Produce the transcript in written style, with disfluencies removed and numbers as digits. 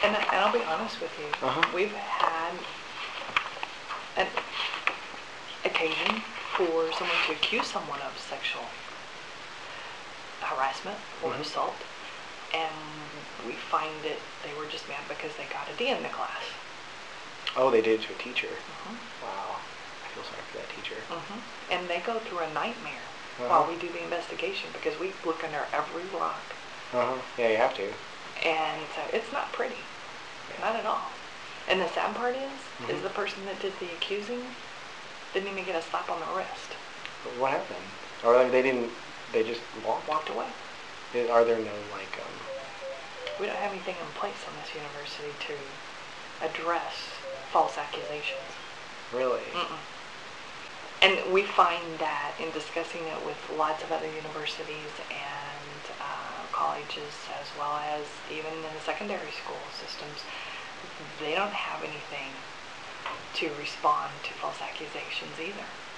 And I'll be honest with you. We've had an occasion for someone to accuse someone of sexual harassment or assault, and we find that they were just mad because they got a D in the class. Oh, they did it to a teacher? Wow. I feel sorry for that teacher. And they go through a nightmare while we do the investigation because we look under every rock. Yeah, you have to. And so it's not pretty. Not at all. And the sad part is the person that did the accusing didn't even get a slap on the wrist. What happened? Or like they just Walked away. Are there no like We don't have anything in place in this university to address false accusations. Really? And we find that in discussing it with lots of other universities and colleges, as well as even in the secondary school systems, they don't have anything to respond to false accusations either.